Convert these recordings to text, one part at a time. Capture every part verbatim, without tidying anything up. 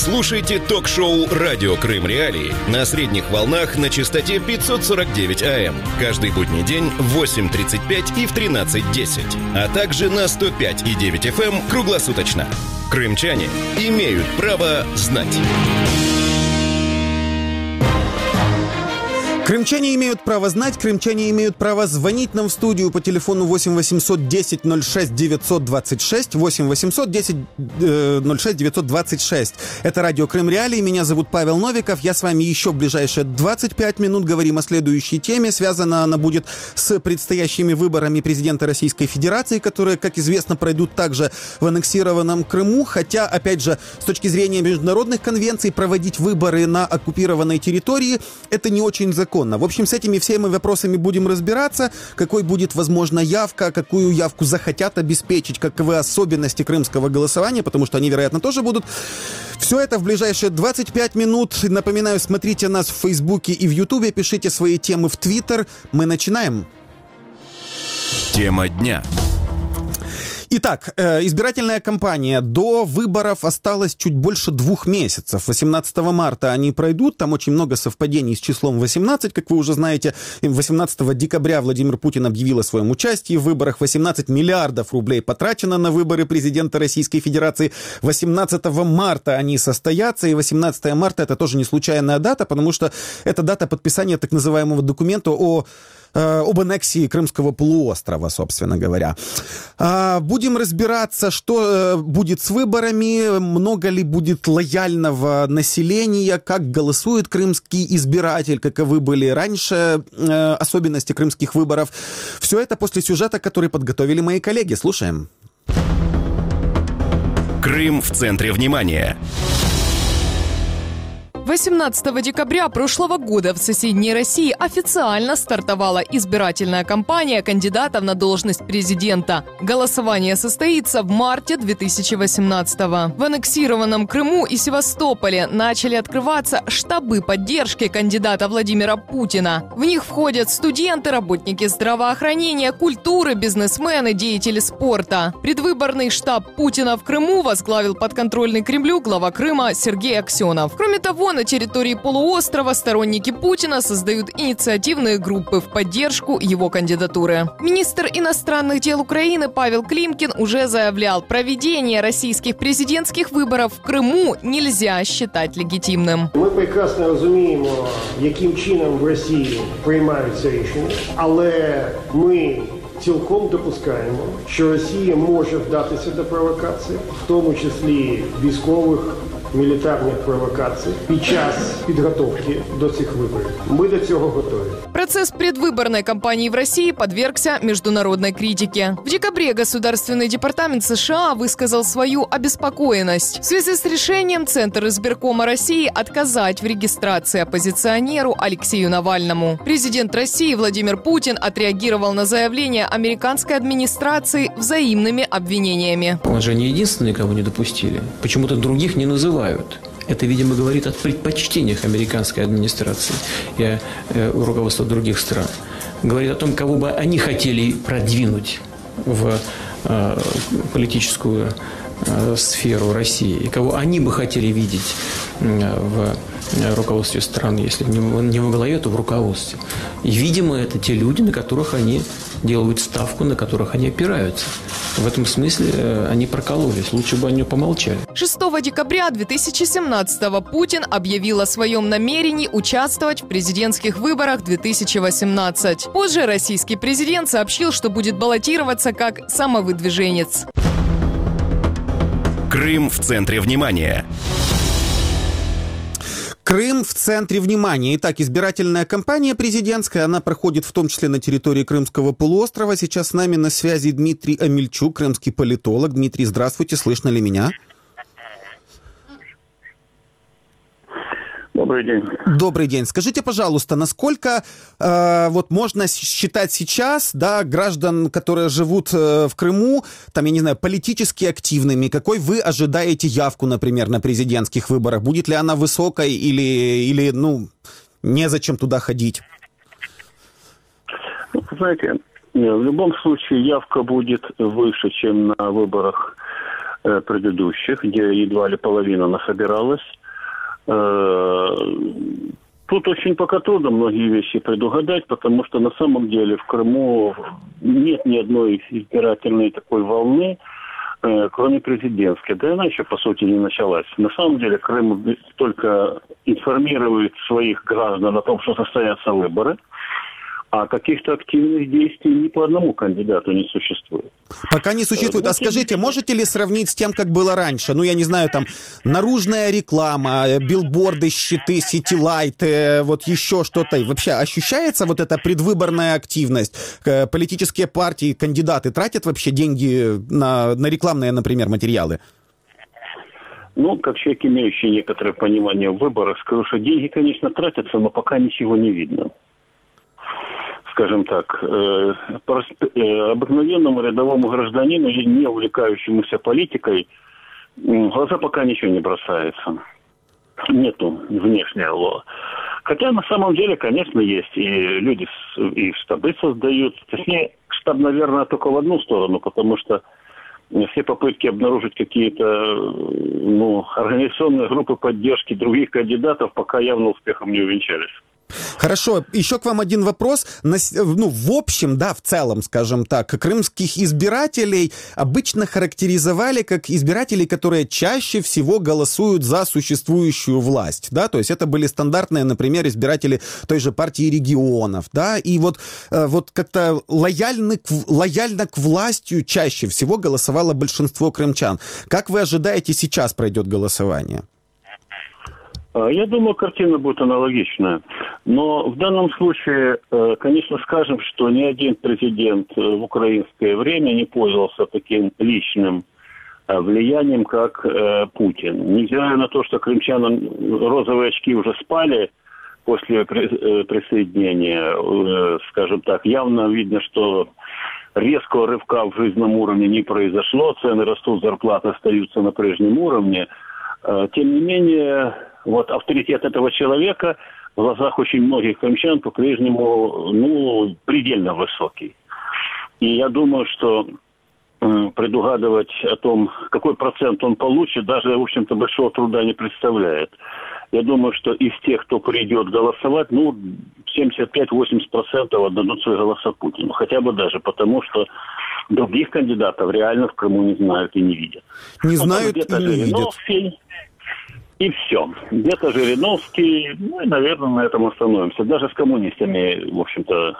Слушайте ток-шоу «Радио Крым Реалии» на средних волнах на частоте пятьсот сорок девять АМ. Каждый будний день в восемь тридцать пять и в тринадцать десять. А также на сто пять и девять эф эм круглосуточно. Крымчане имеют право знать. Крымчане имеют право знать, крымчане имеют право звонить нам в студию по телефону восемь восемьсот десять ноль шесть девятьсот двадцать шесть, восемь восемьсот десять ноль шесть девятьсот двадцать шесть. Это радио Крым Реалии, меня зовут Павел Новиков, я с вами еще в ближайшие двадцать пять минут говорим о следующей теме. Связана она будет с предстоящими выборами президента Российской Федерации, которые, как известно, пройдут также в аннексированном Крыму, хотя, опять же, с точки зрения международных конвенций, проводить выборы на оккупированной территории — это не очень законно. В общем, с этими всеми вопросами будем разбираться, какой будет, возможно, явка, какую явку захотят обеспечить, каковы особенности крымского голосования, потому что они, вероятно, тоже будут. Все это в ближайшие двадцать пять минут. Напоминаю, смотрите нас в Фейсбуке и в Ютубе, пишите свои темы в Твиттер. Мы начинаем. Тема дня. Итак, э, избирательная кампания. До выборов осталось чуть больше двух месяцев. восемнадцатого марта они пройдут. Там очень много совпадений с числом восемнадцать, как вы уже знаете. восемнадцатого декабря Владимир Путин объявил о своем участии в выборах. восемнадцать миллиардов рублей потрачено на выборы президента Российской Федерации. восемнадцатого марта они состоятся. И восемнадцатого марта это тоже не случайная дата, потому что это дата подписания так называемого документа о об аннексии Крымского полуострова, собственно говоря. Будем разбираться, что будет с выборами, много ли будет лояльного населения, как голосует крымский избиратель, каковы были раньше особенности крымских выборов. Все это после сюжета, который подготовили мои коллеги. Слушаем. Крым в центре внимания. восемнадцатого декабря прошлого года в соседней России официально стартовала избирательная кампания кандидатов на должность президента. Голосование состоится в марте две тысячи восемнадцатого. В аннексированном Крыму и Севастополе начали открываться штабы поддержки кандидата Владимира Путина. В них входят студенты, работники здравоохранения, культуры, бизнесмены, деятели спорта. Предвыборный штаб Путина в Крыму возглавил подконтрольный Кремлю глава Крыма Сергей Аксенов. Кроме того, на территории полуострова сторонники Путина создают инициативные группы в поддержку его кандидатуры. Министр иностранных дел Украины Павел Климкин уже заявлял, проведение российских президентских выборов в Криму нельзя считать легитимным. Ми прекрасно розуміємо, яким чином в Росії приймаються рішення, але ми цілком допускаємо, що Росія може вдатися до провокацій, в тому числі військових, мілітарних провокацій під час підготовки до цих виборів. Мы до цього готовы. Процесс предвыборной кампании в России подвергся международной критике. В декабре Государственный департамент США высказал свою обеспокоенность в связи с решением Центра избиркома России отказать в регистрации оппозиционеру Алексею Навальному. Президент России Владимир Путин отреагировал на заявление американской администрации взаимными обвинениями. Он же не единственный, кого не допустили. Почему-то других не называют. Это, видимо, говорит о предпочтениях американской администрации и э, руководства других стран. Говорит о том, кого бы они хотели продвинуть в э, политическую э, сферу России, и кого они бы хотели видеть э, в руководстве страны, если не во главе, то в руководстве. И, видимо, это те люди, на которых они делают ставку, на которых они опираются. В этом смысле они прокололись. Лучше бы они помолчали. шестого декабря две тысячи семнадцатого Путин объявил о своем намерении участвовать в президентских выборах две тысячи восемнадцать. Позже российский президент сообщил, что будет баллотироваться как самовыдвиженец. Крым в центре внимания. Крым в центре внимания. Итак, избирательная кампания президентская, она проходит в том числе на территории Крымского полуострова. Сейчас с нами на связи Дмитрий Амельчук, крымский политолог. Дмитрий, здравствуйте, слышно ли меня? Добрый день. Добрый день. Скажите, пожалуйста, насколько э, вот можно считать сейчас, да, граждан, которые живут э, в Крыму, там, я не знаю, политически активными? Какой вы ожидаете явку, например, на президентских выборах? Будет ли она высокой или, или ну, незачем туда ходить? Знаете, в любом случае явка будет выше, чем на выборах э, предыдущих, где едва ли половина насобиралась. Э, тут очень пока трудно многие вещи предугадать, потому что на самом деле в Крыму нет ни одной избирательной такой волны, э, кроме президентской. Да и она еще, по сути, не началась. На самом деле Крым только информирует своих граждан о том, что состоятся выборы, а каких-то активных действий ни по одному кандидату не существует. Пока не существует. А скажите, можете ли сравнить с тем, как было раньше? Ну, я не знаю, там, наружная реклама, билборды, щиты, ситилайты, вот еще что-то. И вообще ощущается вот эта предвыборная активность? Политические партии, кандидаты тратят вообще деньги на, на рекламные, например, материалы? Ну, как человек, имеющий некоторое понимание в выборах, скажу, что деньги, конечно, тратятся, но пока ничего не видно. Скажем так, э, э, обыкновенному рядовому гражданину, не увлекающемуся политикой, в глаза пока ничего не бросается. Нету внешнего. Хотя на самом деле, конечно, есть. И люди и штабы создают. Точнее, штаб, наверное, только в одну сторону, потому что все попытки обнаружить какие-то ну, организационные группы поддержки других кандидатов пока явно успехом не увенчались. Хорошо, еще к вам один вопрос. Ну, в общем, да, в целом, скажем так, крымских избирателей обычно характеризовали как избирателей, которые чаще всего голосуют за существующую власть, да, то есть это были стандартные, например, избиратели той же партии регионов, да, и вот, вот как-то лояльны, лояльно к властью чаще всего голосовало большинство крымчан. Как вы ожидаете, сейчас пройдет голосование? Я думаю, картина будет аналогичная. Но в данном случае, конечно, скажем, что ни один президент в украинское время не пользовался таким личным влиянием, как Путин. Невзирая на то, что крымчанам розовые очки уже спали после присоединения, скажем так, явно видно, что резкого рывка в жизненном уровне не произошло, цены растут, зарплаты остаются на прежнем уровне. Тем не менее, вот авторитет этого человека в глазах очень многих крымчан по-прежнему, ну, предельно высокий. И я думаю, что э, предугадывать о том, какой процент он получит, даже, в общем-то, большого труда не представляет. Я думаю, что из тех, кто придет голосовать, ну, семьдесят пять - восемьдесят процентов отдадут свои голоса Путину. Хотя бы даже потому, что других кандидатов реально в Крыму не знают и не видят. Не знают и не видят. И все. Где-то Жириновский, ну и, наверное, на этом остановимся. Даже с коммунистами, в общем-то,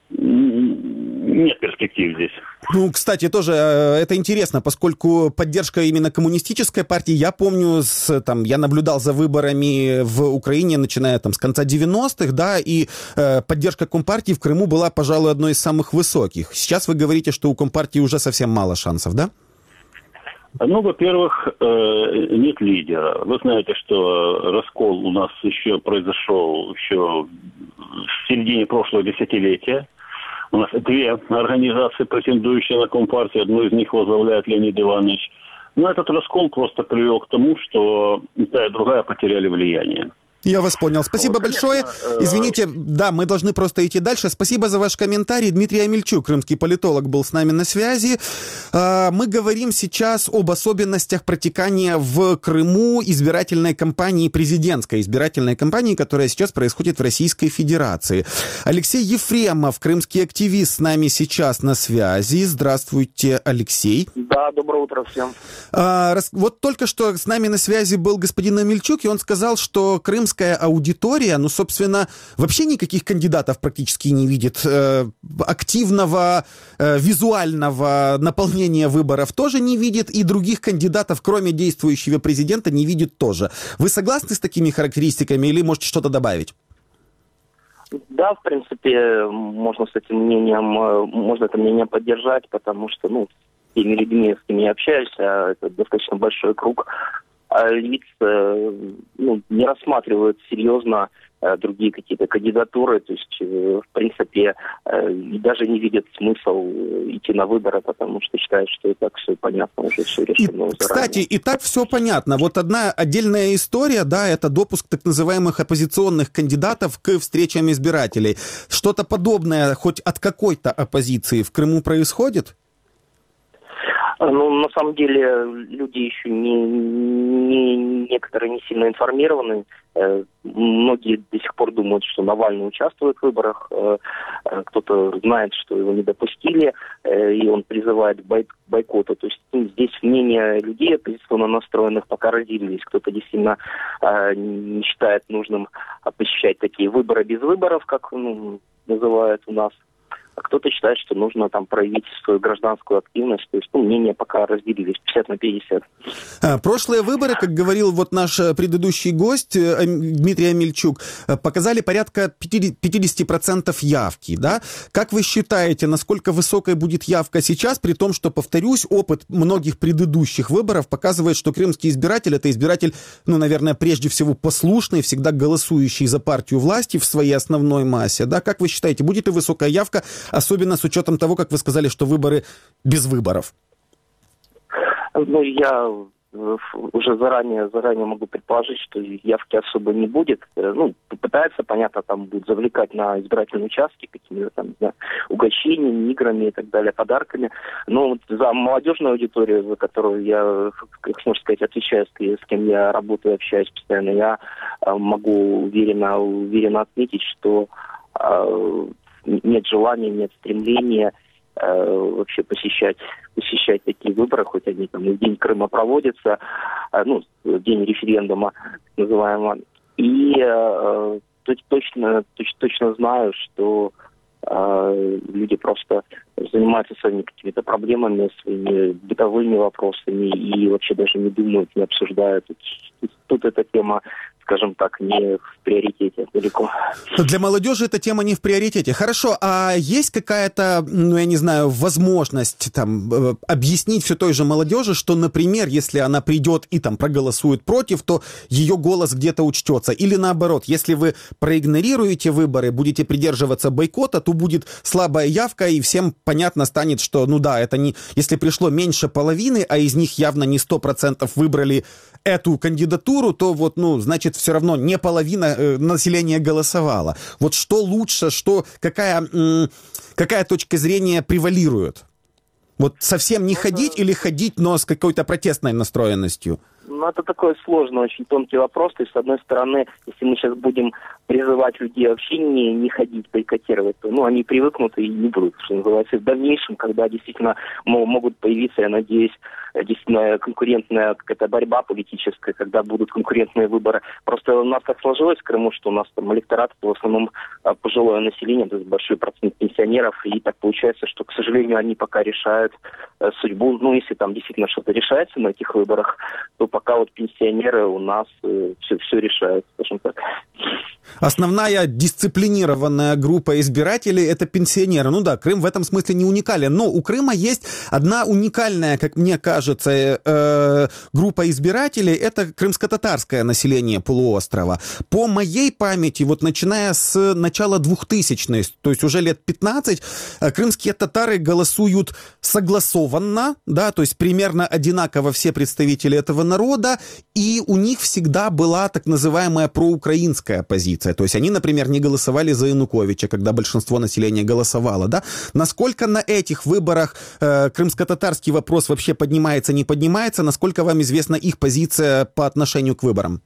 нет перспектив здесь. Ну, кстати, тоже это интересно, поскольку поддержка именно коммунистической партии, я помню, с, там, я наблюдал за выборами в Украине, начиная там с конца девяностых, да, и э, поддержка Компартии в Крыму была, пожалуй, одной из самых высоких. Сейчас вы говорите, что у Компартии уже совсем мало шансов, да? Ну, во-первых, нет лидера. Вы знаете, что раскол у нас еще произошел еще в середине прошлого десятилетия. У нас две организации, претендующие на Компартию. Одну из них возглавляет Леонид Иванович. Но этот раскол просто привел к тому, что и та, и другая потеряли влияние. Я вас понял. Спасибо вот, большое. Конечно, Извините, да, мы должны просто идти дальше. Спасибо за ваш комментарий. Дмитрий Амельчук, крымский политолог, был с нами на связи. Мы говорим сейчас об особенностях протекания в Крыму избирательной кампании, президентской избирательной кампании, которая сейчас происходит в Российской Федерации. Алексей Ефремов, крымский активист, с нами сейчас на связи. Здравствуйте, Алексей. Да, доброе утро всем. Вот только что с нами на связи был господин Амельчук, и он сказал, что крымская аудитория, ну, собственно, вообще никаких кандидатов практически не видит. Э, активного э, визуального наполнения выборов тоже не видит, и других кандидатов, кроме действующего президента, не видит тоже. Вы согласны с такими характеристиками или можете что-то добавить? Да, в принципе, можно с этим мнением, можно это мнение поддержать, потому что, ну, с теми людьми, с кем я общаюсь, это достаточно большой круг лиц, ну, не рассматривают серьезно другие какие-то кандидатуры, то есть, в принципе, даже не видят смысл идти на выборы, потому что считают, что и так все понятно, уже все решено. И, кстати, и так все понятно. Вот одна отдельная история, да, это допуск так называемых оппозиционных кандидатов к встречам избирателей. Что-то подобное хоть от какой-то оппозиции в Крыму происходит? Ну, на самом деле, люди еще не, не некоторые не сильно информированы. Многие до сих пор думают, что Навальный участвует в выборах. Кто-то знает, что его не допустили, и он призывает к бойкоту. То есть здесь мнения людей оппозиционно настроенных пока разделились. Кто-то действительно не считает нужным посещать такие выборы без выборов, как ну, называют у нас. А кто-то считает, что нужно там проявить свою гражданскую активность. То есть, ну, мнения пока разделились пятьдесят на пятьдесят. А, прошлые выборы, как говорил вот наш предыдущий гость Дмитрий Амельчук, показали порядка пятьдесят процентов явки, да? Как вы считаете, насколько высокой будет явка сейчас, при том, что, повторюсь, опыт многих предыдущих выборов показывает, что крымский избиратель — это избиратель, ну, наверное, прежде всего послушный, всегда голосующий за партию власти в своей основной массе, да? Как вы считаете, будет ли высокая явка, особенно с учетом того, как вы сказали, что выборы без выборов? Ну, я уже заранее, заранее могу предположить, что явки особо не будет. Ну, попытается, понятно, там будут завлекать на избирательные участки какими-то там, да, угощениями, играми и так далее, подарками. Но вот за молодежную аудиторию, за которую я, как можно сказать, отвечаю, с кем я работаю, общаюсь постоянно, я могу уверенно, уверенно отметить, что нет желания, нет стремления э, вообще посещать, посещать такие выборы, хоть они там и в День Крыма проводятся, э, ну, День референдума, называемого. И э, точно, точ, точно знаю, что э, люди просто занимаются своими какими-то проблемами, своими бытовыми вопросами и вообще даже не думают, не обсуждают. Тут, тут эта тема, скажем так, не в приоритете далеко. Для молодежи эта тема не в приоритете. Хорошо, а есть какая-то, ну, я не знаю, возможность там объяснить все той же молодежи, что, например, если она придет и там проголосует против, то ее голос где-то учтется? Или наоборот, если вы проигнорируете выборы, будете придерживаться бойкота, то будет слабая явка, и всем понятно станет, что, ну да, это не... Если пришло меньше половины, а из них явно не сто процентов выбрали эту кандидатуру, то вот, ну, значит, все равно не половина э, населения голосовала. Вот что лучше, что, какая, м, какая точка зрения превалирует? Вот совсем не ходить или ходить, но с какой-то протестной настроенностью? Ну, это такой сложный, очень тонкий вопрос. То есть, с одной стороны, если мы сейчас будем призывать людей вообще не, не ходить, бойкотировать, то, ну, они привыкнут и не будут, что называется. В дальнейшем, когда действительно могут появиться, я надеюсь, действительно конкурентная какая-то борьба политическая, когда будут конкурентные выборы. Просто у нас так сложилось в Крыму, что у нас там электорат в основном пожилое население, то есть большой процент пенсионеров, и так получается, что, к сожалению, они пока решают судьбу. Ну, если там действительно что-то решается на этих выборах, то пока вот пенсионеры у нас э, все, все решают, скажем так. Основная дисциплинированная группа избирателей — это пенсионеры. Ну да, Крым в этом смысле не уникален. Но у Крыма есть одна уникальная, как мне кажется, э, группа избирателей. Это крымско-татарское население полуострова. По моей памяти, вот начиная с начала двухтысячных, то есть уже лет пятнадцать, крымские татары голосуют согласованно, да, то есть примерно одинаково все представители этого народа, и у них всегда была так называемая проукраинская позиция. То есть они, например, не голосовали за Януковича, когда большинство населения голосовало, да? Насколько на этих выборах э, крымско-татарский вопрос вообще поднимается, не поднимается? Насколько вам известна их позиция по отношению к выборам?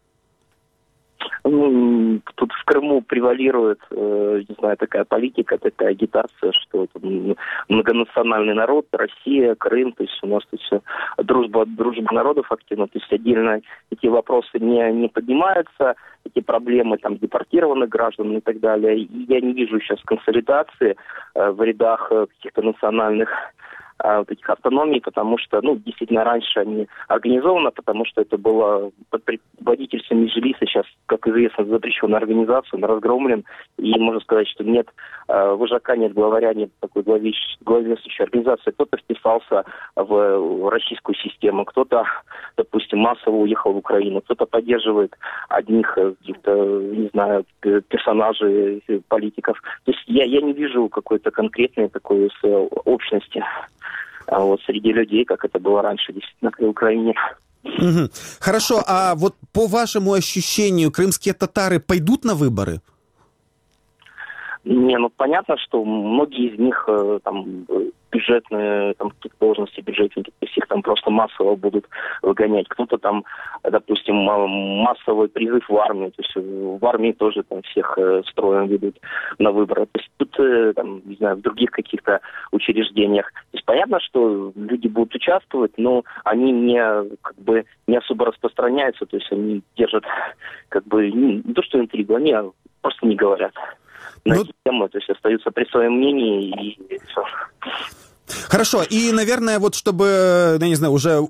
Ну, тут в Крыму превалирует, э, не знаю, такая политика, такая агитация, что это многонациональный народ, Россия, Крым, то есть у нас тут все дружба, дружба народов активно, то есть отдельно эти вопросы не, не поднимаются, эти проблемы там депортированных граждан и так далее. И я не вижу сейчас консолидации э, в рядах э, каких-то национальных вот этих автономий, потому что, ну, действительно, раньше они организованы, потому что это было под предводительством Меджлиса, сейчас, как известно, запрещенная организация, он разгромлен, и можно сказать, что нет э, вожака, нет главаря, нет такой главенствующей организации. Кто-то вписался в российскую систему, кто-то, допустим, массово уехал в Украину, кто-то поддерживает одних каких-то, не знаю, персонажей, политиков. То есть я, я не вижу какой-то конкретной такой общности вот среди людей, как это было раньше, действительно, в Украине. Угу. Хорошо, а вот по вашему ощущению, крымские татары пойдут на выборы? Не, ну понятно, что многие из них там бюджетные, там какие-то должности бюджетники, то есть их там просто массово будут выгонять. Кто-то там, допустим, массовый призыв в армию, то есть в армии тоже там всех строем ведут на выборы. То есть тут, там, не знаю, в других каких-то учреждениях. То есть понятно, что люди будут участвовать, но они не, как бы, не особо распространяются, то есть они держат, как бы, не, не то что интригу, они просто не говорят на ну... эти темы, то есть остаются при своем мнении и все. Хорошо, и, наверное, вот чтобы, я не знаю, уже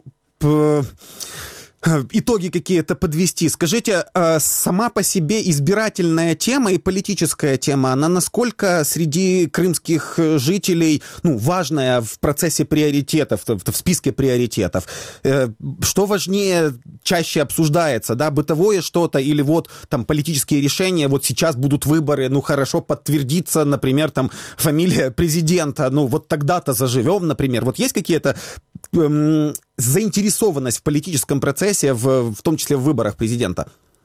итоги какие-то подвести. Скажите, сама по себе избирательная тема и политическая тема, она насколько среди крымских жителей, ну, важная в процессе приоритетов, в списке приоритетов? Что важнее, чаще обсуждается, да, бытовое что-то или вот там политические решения, вот сейчас будут выборы, ну, хорошо подтвердится, например, там фамилия президента, ну, вот тогда-то заживем, например. Вот есть какие-то эм, заинтересованность в политическом процессе, в, в том числе в выборах президента?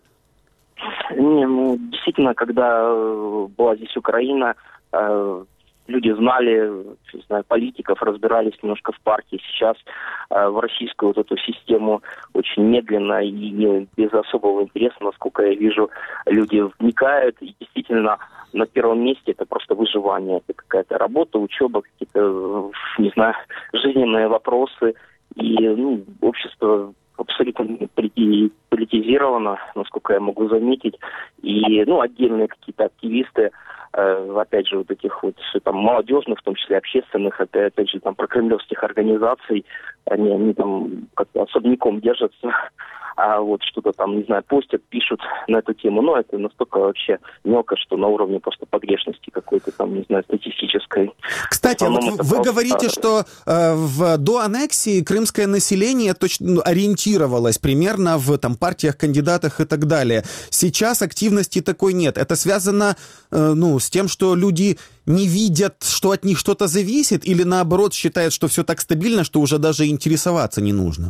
Не, ну, действительно, когда была здесь Украина, э, люди знали, не знаю, политиков, разбирались немножко в партии. Сейчас э, в российскую вот эту систему очень медленно и не, без особого интереса, насколько я вижу, люди вникают. И действительно, на первом месте это просто выживание. Это какая-то работа, учеба, какие-то, не знаю, жизненные вопросы. И, ну, общество абсолютно политизировано, насколько я могу заметить. И, ну, отдельные какие-то активисты, э, опять же, вот этих вот там молодежных, в том числе общественных, опять, опять же, там прокремлевских организаций, они, они там как-то особняком держатся, а вот что-то там, не знаю, постят, пишут на эту тему. Но это настолько вообще мелко, что на уровне просто погрешности какой-то там, не знаю, статистической. Кстати, вот вы просто... говорите, что э, в, до аннексии крымское население точно ну, ориентировалось примерно в там, партиях, кандидатах и так далее. Сейчас активности такой нет. Это связано э, ну, с тем, что люди не видят, что от них что-то зависит, или наоборот считают, что все так стабильно, что уже даже интересоваться не нужно?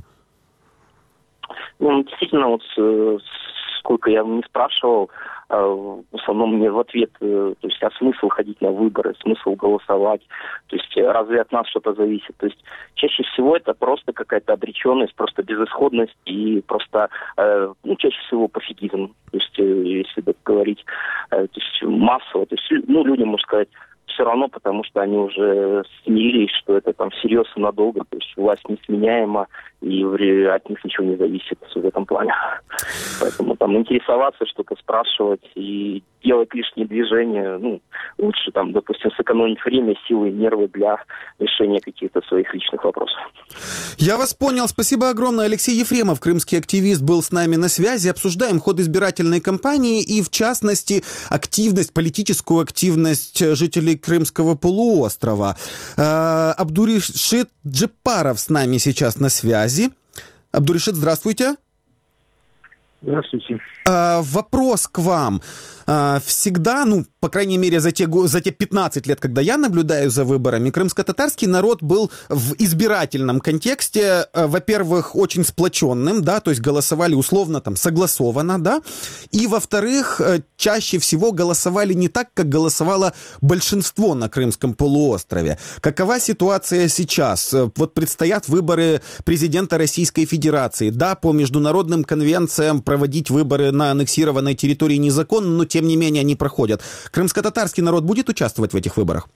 Ну, действительно, вот сколько я не спрашивал, в основном мне в ответ, то есть, а смысл ходить на выборы, смысл голосовать, то есть, разве от нас что-то зависит? То есть, чаще всего это просто какая-то обреченность, просто безысходность и просто, ну, чаще всего пофигизм, то есть, если так говорить, то есть, массово, то есть, ну, людям, можно сказать, все равно, потому что они уже смирились, что это там всерьез и надолго, то есть власть несменяема, и от них ничего не зависит в этом плане. Поэтому там интересоваться, что-то спрашивать и делать лишние движения, ну, лучше там, допустим, сэкономить время, силы и нервы для решения каких-то своих личных вопросов. Я вас понял. Спасибо огромное. Алексей Ефремов, крымский активист, был с нами на связи. Обсуждаем ход избирательной кампании и, в частности, активность, политическую активность жителей Крымского полуострова. Абдуришит Джепаров с нами сейчас на связи. Абдуришит, здравствуйте. Здравствуйте. А, вопрос к вам. А, всегда, ну, по крайней мере, за те, за те пятнадцать лет, когда я наблюдаю за выборами, крымско-татарский народ был в избирательном контексте, а, во-первых, очень сплоченным, да, то есть голосовали условно там согласованно, да, и, во-вторых, чаще всего голосовали не так, как голосовало большинство на Крымском полуострове. Какова ситуация сейчас? Вот предстоят выборы президента Российской Федерации. Да, по международным конвенциям проводить выборы на аннексированной территории незаконно, но тем не менее они проходят. Крымско-татарский народ будет участвовать в этих выборах?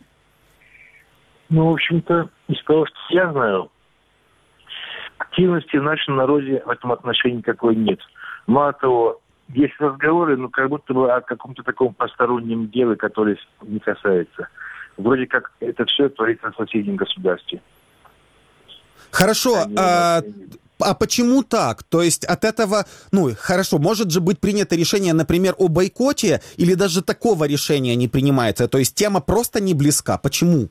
Ну, в общем-то, из того, что я знаю, активности в нашем народе в этом отношении никакой нет. Мало того, есть разговоры, но как будто бы о каком-то таком постороннем деле, которое не касается. Вроде как это все творится в соседнем государстве. Хорошо. Они, а... они... А почему так? То есть от этого, ну, хорошо, может же быть принято решение, например, о бойкоте, или даже такого решения не принимается? То есть тема просто не близка. Почему?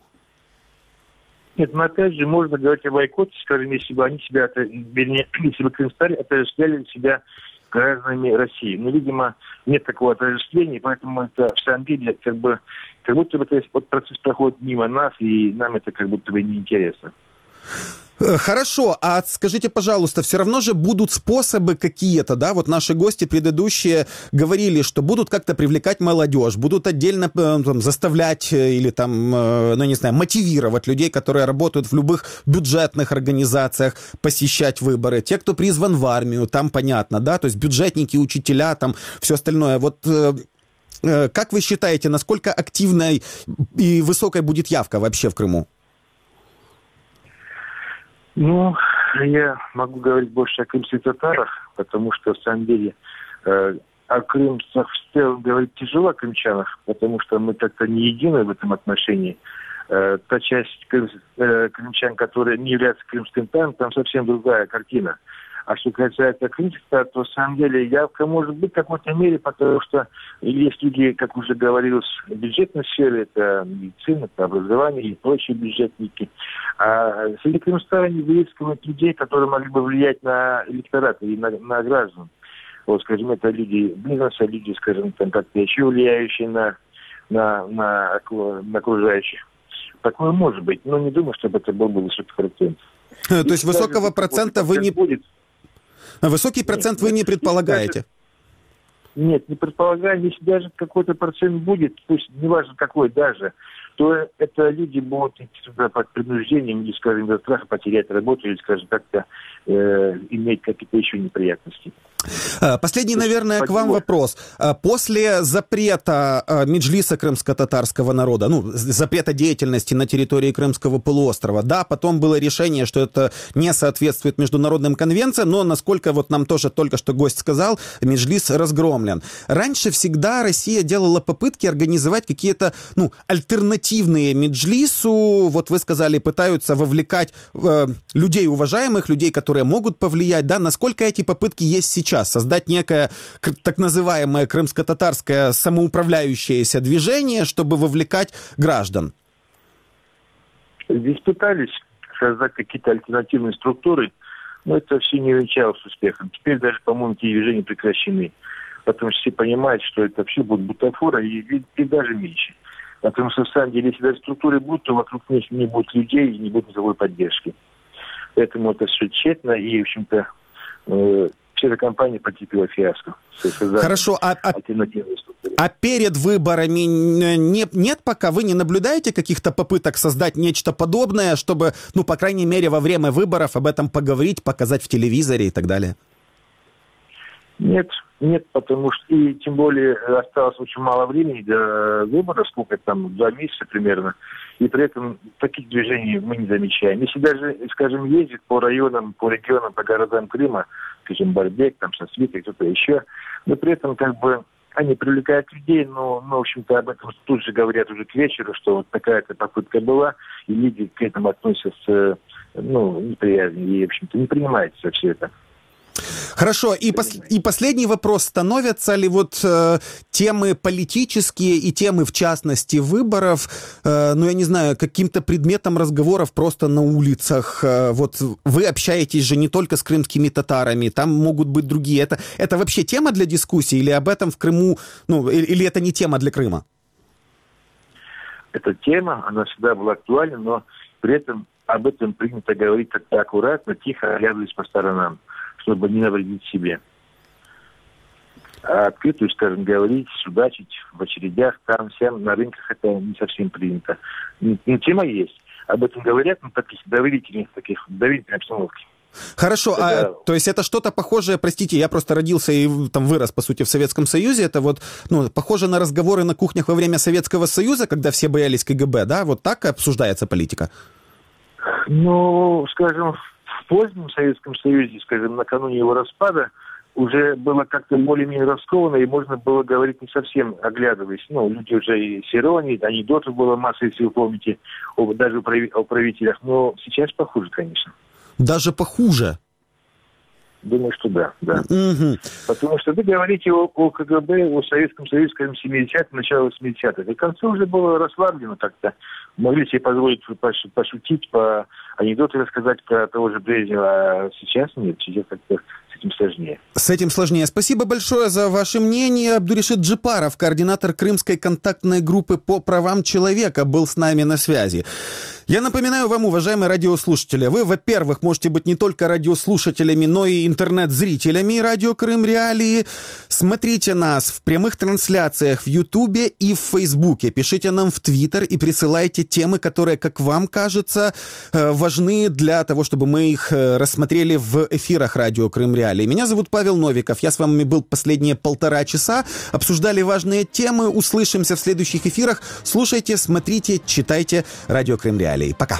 Нет, но опять же, можно говорить о бойкоте, скажем, если бы они себя, вернее, если бы крымстали отождествляли себя гражданами России. Но, видимо, нет такого отождествления, поэтому это в самом деле как бы, как будто бы этот процесс проходит мимо нас, и нам это как будто бы неинтересно. Хорошо, а скажите, пожалуйста, все равно же будут способы какие-то, да, вот наши гости предыдущие говорили, что будут как-то привлекать молодежь, будут отдельно там, заставлять или там, ну не знаю, мотивировать людей, которые работают в любых бюджетных организациях, посещать выборы. Те, кто призван в армию, там понятно, да, то есть бюджетники, учителя, там все остальное. Вот как вы считаете, насколько активной и высокой будет явка вообще в Крыму? Ну, я могу говорить больше о крымских татарах, потому что, в самом деле, э, о крымцах в целом говорить тяжело, о крымчанах, потому что мы как-то не едины в этом отношении. Э, та часть крым, э, крымчан, которая не является крымским татаром, там совсем другая картина. А что касается крымских татар, то, в самом деле, явка может быть в какой-то мере, потому что есть люди, как уже говорилось, в бюджетной сфере, это медицина, это образование и прочие бюджетники. А среди крымстара не выискивают людей, которые могли бы влиять на электорат и на, на граждан. Вот, скажем, это люди бизнеса, люди, скажем, там, как-то еще влияющие на, на, на, на окружающих. Такое может быть, но не думаю, чтобы это был бы высокий процент. То есть высокого процента вы не... Будет, Высокий процент нет, вы не предполагаете? Нет, не предполагаю. Если даже какой-то процент будет, пусть неважно какой даже, то это люди будут идти сюда под принуждением, или, скажем, из-за страха потерять работу, или, скажем, как-то э, иметь какие-то еще неприятности. Последний, наверное, к вам вопрос. После запрета Меджлиса крымско-татарского народа, ну, запрета деятельности на территории Крымского полуострова, да, потом было решение, что это не соответствует международным конвенциям, но, насколько вот нам тоже только что гость сказал, Меджлис разгромлен. Раньше всегда Россия делала попытки организовать какие-то, ну, альтернативные Меджлису, вот вы сказали, пытаются вовлекать э, людей уважаемых, людей, которые могут повлиять, да, насколько эти попытки есть сейчас? Создать некое так называемое крымско-татарское самоуправляющееся движение, чтобы вовлекать граждан? Здесь пытались создать какие-то альтернативные структуры, но это все не увенчалось успехом. Теперь даже, по-моему, эти движения прекращены. Потому что все понимают, что это вообще будет бутафора и, и, и даже меньше. Потому что, в самом деле, если даже структуры будут, то вокруг них не будет людей и не будет никакой поддержки. Поэтому это все тщетно и, в общем-то, э, вся эта кампания потерпела фиаско. Хорошо, а, а, а перед выборами не, нет пока, вы не наблюдаете каких-то попыток создать нечто подобное, чтобы, ну, по крайней мере, во время выборов об этом поговорить, показать в телевизоре и так далее? Нет, нет, потому что, и тем более осталось очень мало времени до выборов, сколько там, два месяца примерно, и при этом таких движений мы не замечаем. Если даже, скажем, ездить по районам, по регионам, по городам Крыма, скажем, Барбек, там, Сосвита, кто-то еще, но при этом как бы они привлекают людей, но, ну, в общем-то, об этом тут же говорят уже к вечеру, что вот такая-то попытка была, и люди к этому относятся, ну, неприязненно, и, в общем-то, не принимается все это. Хорошо, и, пос- и последний вопрос. Становятся ли вот э, темы политические и темы, в частности, выборов, э, ну, я не знаю, каким-то предметом разговоров просто на улицах? Э, вот вы общаетесь же не только с крымскими татарами, там могут быть другие. Это, это вообще тема для дискуссии или об этом в Крыму, ну, или, или это не тема для Крыма? Эта тема, она всегда была актуальна, но при этом об этом принято говорить как-то аккуратно, тихо, оглядываясь по сторонам, чтобы не навредить себе. А открытую, скажем, говорить, судачить в очередях, там, всем, на рынках это не совсем принято. Но тема есть. Об этом говорят, но таких доверительных, таких доверительной обстановки. Хорошо, это... а то есть это что-то похожее, простите, я просто родился и там вырос, по сути, в Советском Союзе, это вот, ну, похоже на разговоры на кухнях во время Советского Союза, когда все боялись ка гэ бэ, да? Вот так обсуждается политика? Ну, скажем, в позднем Советском Союзе, скажем, накануне его распада, уже было как-то более-менее раскованно, и можно было говорить не совсем оглядываясь. Ну, люди уже и с иронией, анекдотов было масса, если вы помните, даже о правителях. Но сейчас похуже, конечно. Даже похуже? Думаю, что да, да. Угу. Потому что вы говорите о, о ка гэ бэ, о Советском Союзе, скажем, семидесятых, начало восьмидесятых. И к концу уже было расслаблено как-то. Могли себе позволить пошутить, по анекдоты рассказать про того же Брежнева, а сейчас нет. Сейчас как-то с этим сложнее. С этим сложнее. Спасибо большое за ваше мнение. Абдуришид Джипаров, координатор Крымской контактной группы по правам человека, был с нами на связи. Я напоминаю вам, уважаемые радиослушатели, вы, во-первых, можете быть не только радиослушателями, но и интернет-зрителями Радио Крым Реалии. Смотрите нас в прямых трансляциях в Ютубе и в Фейсбуке. Пишите нам в Твиттер и присылайте темы, которые, как вам кажется, важны для того, чтобы мы их рассмотрели в эфирах Радио Крым Реалии. Меня зовут Павел Новиков. Я с вами был последние полтора часа. Обсуждали важные темы. Услышимся в следующих эфирах. Слушайте, смотрите, читайте Радио Крым Реалии. Пока.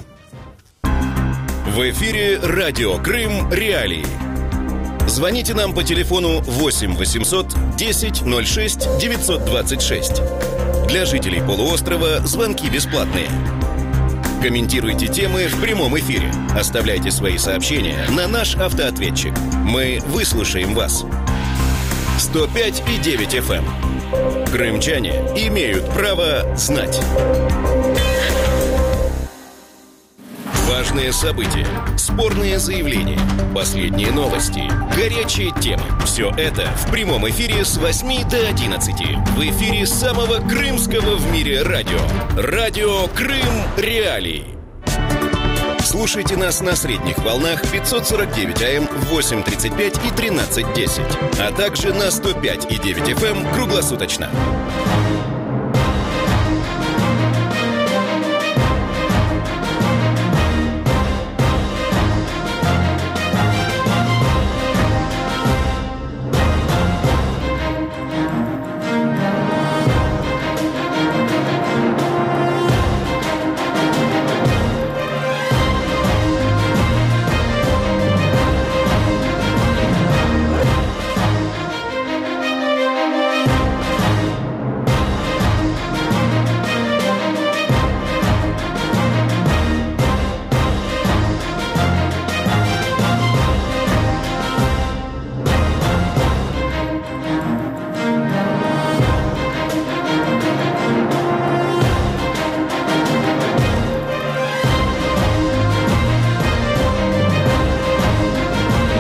В эфире Радио Крым Реалии. Звоните нам по телефону восемь восемьсот десять ноль шесть девятьсот двадцать шесть. Для жителей полуострова звонки бесплатные. Комментируйте темы в прямом эфире. Оставляйте свои сообщения на наш автоответчик. Мы выслушаем вас. сто пять и девять эф эм. Крымчане имеют право знать. Важные события, спорные заявления, последние новости, горячие темы. Все это в прямом эфире с восьми до одиннадцати. В эфире самого крымского в мире радио. Радио Крым Реалии. Слушайте нас на средних волнах пятьсот сорок девять эй эм в восемь тридцать пять и тринадцать десять, а также на сто пять и девять эф эм круглосуточно.